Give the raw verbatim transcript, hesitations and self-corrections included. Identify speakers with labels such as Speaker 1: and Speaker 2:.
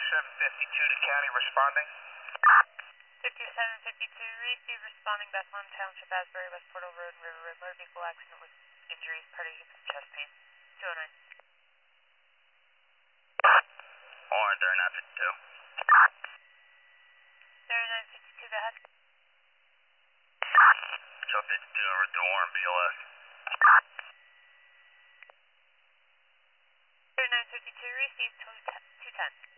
Speaker 1: seven fifty-two to county responding.
Speaker 2: fifty-seven fifty-two, receive responding Bethlehem Township, Asbury, West Portal Road, River Road, motor vehicle accident with injuries, party units, chest pain. two oh nine.
Speaker 1: Alright, thirty-nine fifty-two.
Speaker 2: thirty-nine fifty-two, go ahead.
Speaker 1: Chuck fifty-two over to Warren, B L S.
Speaker 2: thirty-nine fifty-two, receive two ten.